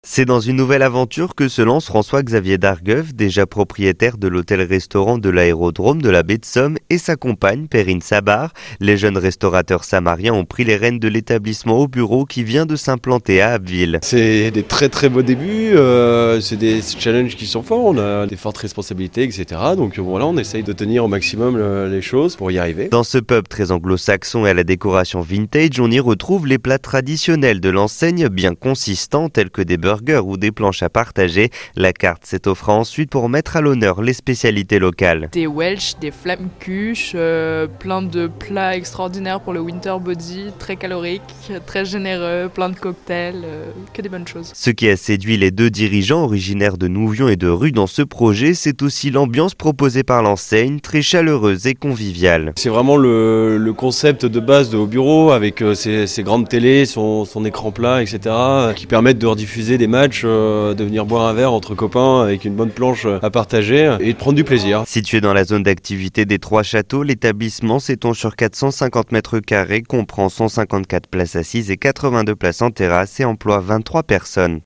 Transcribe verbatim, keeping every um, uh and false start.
C'est dans une nouvelle aventure que se lance François-Xavier Dargueuf, déjà propriétaire de l'hôtel-restaurant de l'aérodrome de la baie de Somme, et sa compagne Perrine Sabar. Les jeunes restaurateurs samariens ont pris les rênes de l'établissement au bureau qui vient de s'implanter à Abbeville. C'est des très très beaux débuts, euh, c'est des challenges qui sont forts, on a des fortes responsabilités, et cetera. Donc voilà, on essaye de tenir au maximum le, les choses pour y arriver. Dans ce pub très anglo-saxon et à la décoration vintage, on y retrouve les plats traditionnels de l'enseigne, bien consistants, tels que des burgers ou des planches à partager. La carte s'est offrée ensuite pour mettre à l'honneur les spécialités locales. Des Welsh, des flammekuche, euh, plein de plats extraordinaires pour le winter body, très caloriques, très généreux, plein de cocktails, euh, que des bonnes choses. Ce qui a séduit les deux dirigeants originaires de Nouvion et de Rue dans ce projet, c'est aussi l'ambiance proposée par l'enseigne, très chaleureuse et conviviale. C'est vraiment le, le concept de base de Au Bureau avec euh, ses, ses grandes télés, son, son écran plat, et cetera, qui permettent de rediffuser des matchs, euh, de venir boire un verre entre copains avec une bonne planche à partager et de prendre du plaisir. Situé dans la zone d'activité des Trois Châteaux, l'établissement s'étend sur quatre cent cinquante mètres carrés, comprend cent cinquante-quatre places assises et quatre-vingt-deux places en terrasse et emploie vingt-trois personnes.